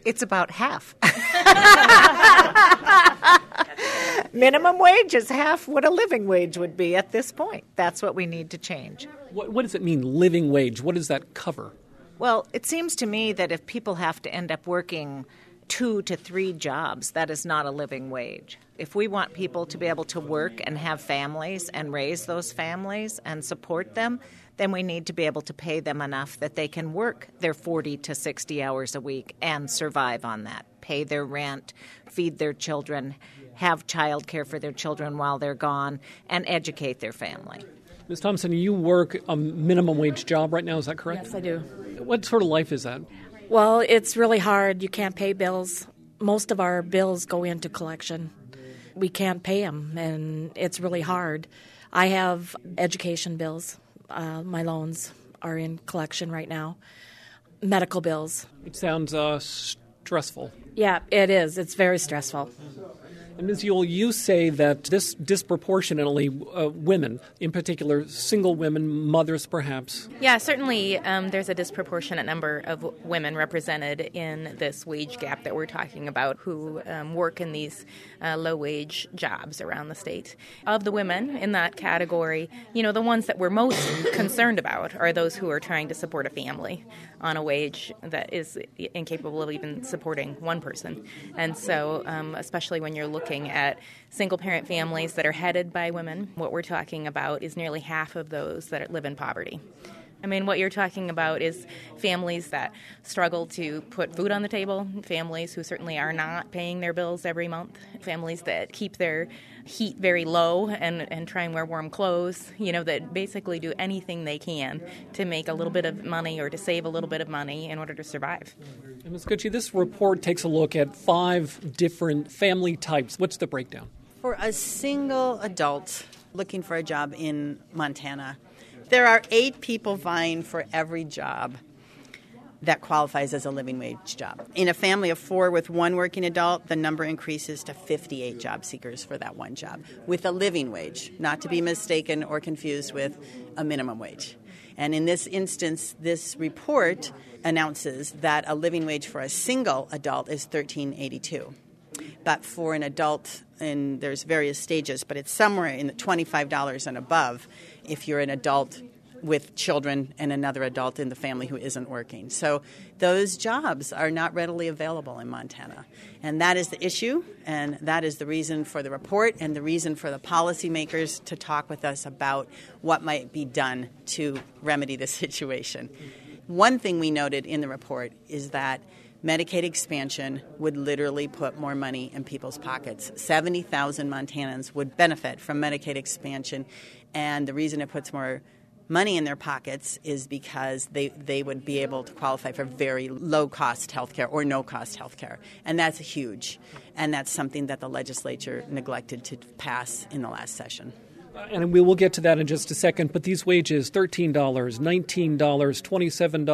It's about half. Minimum wage is half what a living wage would be at this point. That's what we need to change. What does it mean, living wage? What does that cover? Well, it seems to me that if people have to end up working 2 to 3 jobs, that is not a living wage. If we want people to be able to work and have families and raise those families and support them, then we need to be able to pay them enough that they can work their 40 to 60 hours a week and survive on that, pay their rent, feed their children, have child care for their children while they're gone, and educate their family. Ms. Thompson, you work a minimum wage job right now, is that correct? Yes, I do. What sort of life is that? Well, it's really hard. You can't pay bills. Most of our bills go into collection. We can't pay them, and it's really hard. I have education bills. My loans are in collection right now. Medical bills. It sounds stressful. Yeah, it is. It's very stressful. And Ms. Ewell, you say that this disproportionately women, in particular single women, mothers perhaps. Yeah, certainly there's a disproportionate number of women represented in this wage gap that we're talking about who work in these low-wage jobs around the state. Of the women in that category, the ones that we're most concerned about are those who are trying to support a family on a wage that is incapable of even supporting one person. And so especially when you're looking at single-parent families that are headed by women, what we're talking about is nearly half of those that live in poverty. I mean, what you're talking about is families that struggle to put food on the table, families who certainly are not paying their bills every month, families that keep their heat very low and try and wear warm clothes, that basically do anything they can to make a little bit of money or to save a little bit of money in order to survive. And Ms. Gucci, this report takes a look at 5 different family types. What's the breakdown? For a single adult looking for a job in Montana, there are 8 people vying for every job that qualifies as a living wage job. In a family of 4 with 1 working adult, the number increases to 58 job seekers for that one job with a living wage, not to be mistaken or confused with a minimum wage. And in this instance, this report announces that a living wage for a single adult is $13.82. But for an adult, and there's various stages, but it's somewhere in the $25 and above if you're an adult with children and another adult in the family who isn't working. So those jobs are not readily available in Montana. And that is the issue, and that is the reason for the report and the reason for the policymakers to talk with us about what might be done to remedy the situation. One thing we noted in the report is that Medicaid expansion would literally put more money in people's pockets. 70,000 Montanans would benefit from Medicaid expansion, and the reason it puts more money in their pockets is because they would be able to qualify for very low-cost health care or no-cost health care. And that's huge, and that's something that the legislature neglected to pass in the last session. And we will get to that in just a second, but these wages, $13, $19, $27,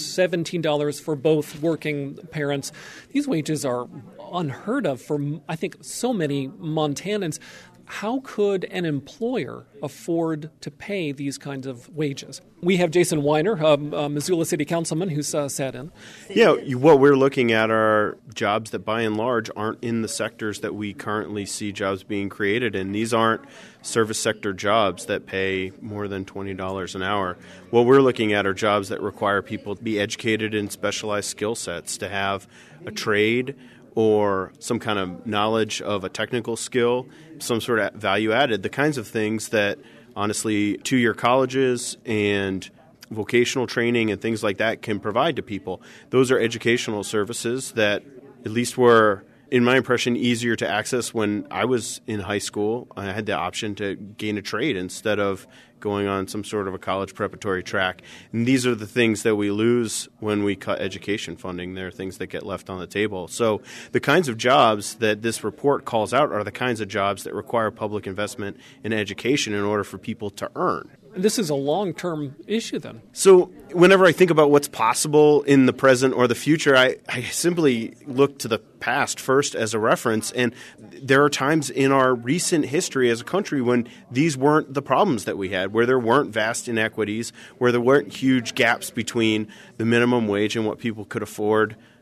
$17 for both working parents, these wages are unheard of for, I think, so many Montanans. How could an employer afford to pay these kinds of wages? We have Jason Weiner, a Missoula City Councilman, who's sat in. Yeah, what we're looking at are jobs that by and large aren't in the sectors that we currently see jobs being created in. These aren't service sector jobs that pay more than $20 an hour. What we're looking at are jobs that require people to be educated in specialized skill sets, to have a trade or some kind of knowledge of a technical skill, some sort of value added, the kinds of things that, honestly, 2-year colleges and vocational training and things like that can provide to people. Those are educational services that at least were, in my impression, easier to access when I was in high school. I had the option to gain a trade instead of going on some sort of a college preparatory track. And these are the things that we lose when we cut education funding. They're things that get left on the table. So the kinds of jobs that this report calls out are the kinds of jobs that require public investment in education in order for people to earn. This is a long-term issue, then. So whenever I think about what's possible in the present or the future, I simply look to the past first as a reference. And there are times in our recent history as a country when these weren't the problems that we had, where there weren't vast inequities, where there weren't huge gaps between the minimum wage and what people could afford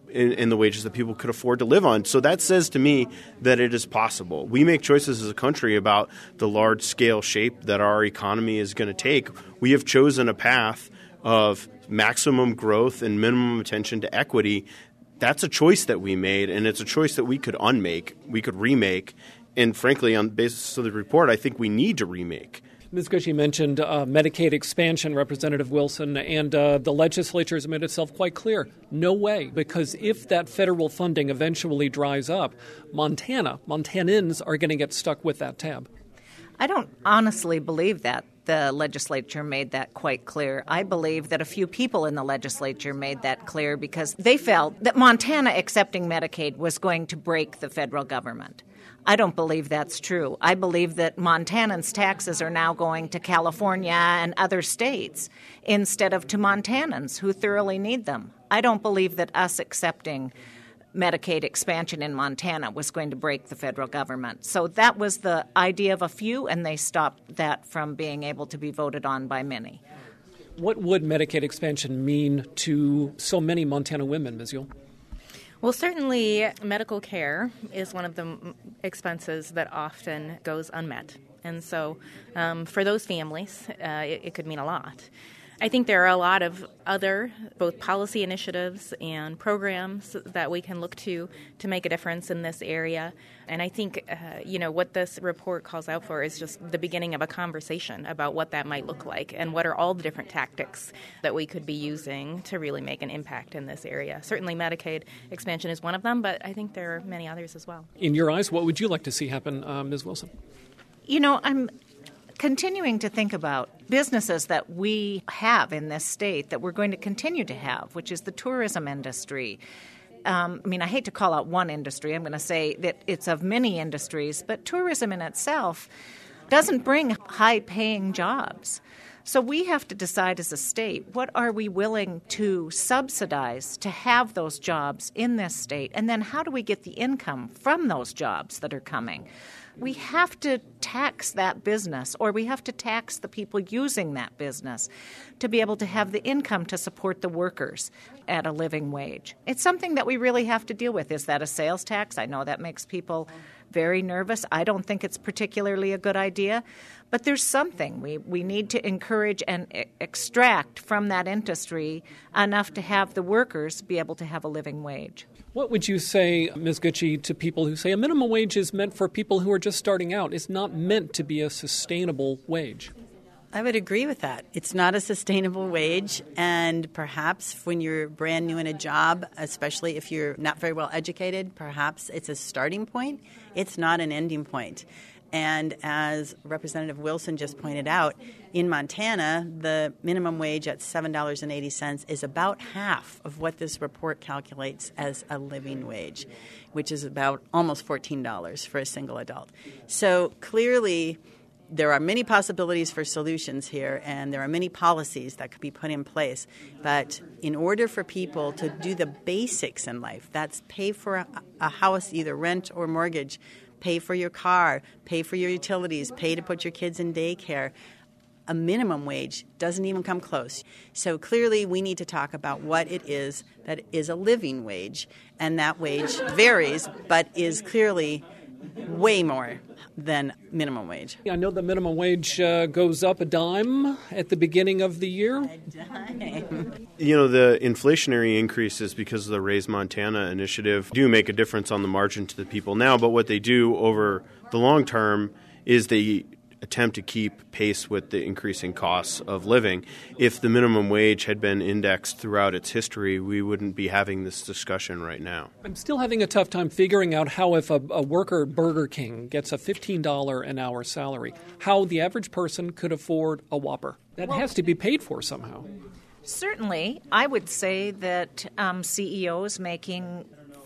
in the wages that people could afford to live on. So that says to me that it is possible. We make choices as a country about the large-scale shape that our economy is going to take. We have chosen a path of maximum growth and minimum attention to equity. That's a choice that we made, and it's a choice that we could unmake, we could remake, and frankly, on the basis of the report, I think we need to remake. Ms. Gushee mentioned Medicaid expansion, Representative Wilson, and the legislature has made itself quite clear. No way, because if that federal funding eventually dries up, Montanans are going to get stuck with that tab. I don't honestly believe that the legislature made that quite clear. I believe that a few people in the legislature made that clear because they felt that Montana accepting Medicaid was going to break the federal government. I don't believe that's true. I believe that Montanans' taxes are now going to California and other states instead of to Montanans who thoroughly need them. I don't believe that us accepting Medicaid expansion in Montana was going to break the federal government. So that was the idea of a few, and they stopped that from being able to be voted on by many. What would Medicaid expansion mean to so many Montana women, Ms. Yule? Well, certainly medical care is one of the expenses that often goes unmet. And so for those families, it could mean a lot. I think there are a lot of other both policy initiatives and programs that we can look to make a difference in this area. And I think, what this report calls out for is just the beginning of a conversation about what that might look like and what are all the different tactics that we could be using to really make an impact in this area. Certainly Medicaid expansion is one of them, but I think there are many others as well. In your eyes, what would you like to see happen, Ms. Wilson? I'm continuing to think about businesses that we have in this state that we're going to continue to have, which is the tourism industry. I hate to call out one industry. I'm going to say that it's of many industries, but tourism in itself doesn't bring high-paying jobs. So we have to decide as a state, what are we willing to subsidize to have those jobs in this state? And then how do we get the income from those jobs that are coming? We have to tax that business, or we have to tax the people using that business to be able to have the income to support the workers at a living wage. It's something that we really have to deal with. Is that a sales tax? I know that makes people very nervous. I don't think it's particularly a good idea, but there's something. We need to encourage and extract from that industry enough to have the workers be able to have a living wage. What would you say, Ms. Gushee, to people who say a minimum wage is meant for people who are just starting out? It's not meant to be a sustainable wage. I would agree with that. It's not a sustainable wage, and perhaps when you're brand new in a job, especially if you're not very well educated, perhaps it's a starting point. It's not an ending point. And as Representative Wilson just pointed out, in Montana, the minimum wage at $7.80 is about half of what this report calculates as a living wage, which is about almost $14 for a single adult. So clearly, there are many possibilities for solutions here, and there are many policies that could be put in place. But in order for people to do the basics in life, that's pay for a house, either rent or mortgage, pay for your car, pay for your utilities, pay to put your kids in daycare, a minimum wage doesn't even come close. So clearly we need to talk about what it is that is a living wage, and that wage varies, but is clearly way more than minimum wage. I know the minimum wage goes up a dime at the beginning of the year. A dime. The inflationary increases because of the Raise Montana initiative do make a difference on the margin to the people now, but what they do over the long term is they attempt to keep pace with the increasing costs of living. If the minimum wage had been indexed throughout its history, we wouldn't be having this discussion right now. I'm still having a tough time figuring out how, if a worker at Burger King gets a $15 an hour salary, how the average person could afford a Whopper. That has to be paid for somehow. Certainly, I would say that CEOs making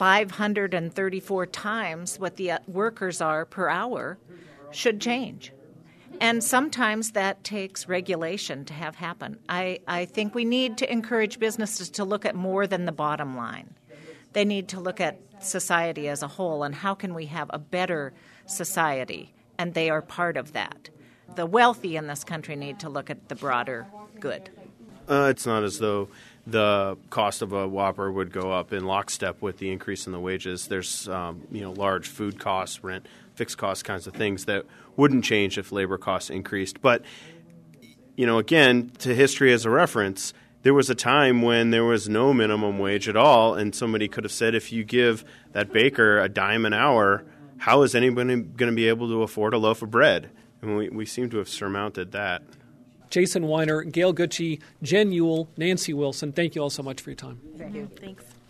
534 times what the workers are per hour should change. And sometimes that takes regulation to have happen. I think we need to encourage businesses to look at more than the bottom line. They need to look at society as a whole and how can we have a better society, and they are part of that. The wealthy in this country need to look at the broader good. It's not as though the cost of a Whopper would go up in lockstep with the increase in the wages. There's large food costs, rent, fixed cost kinds of things that wouldn't change if labor costs increased. But, again, to history as a reference, there was a time when there was no minimum wage at all, and somebody could have said, if you give that baker a dime an hour, how is anybody going to be able to afford a loaf of bread? And we seem to have surmounted that. Jason Weiner, Gail Gucci, Jen Ewell, Nancy Wilson, thank you all so much for your time. Thank you. Thanks.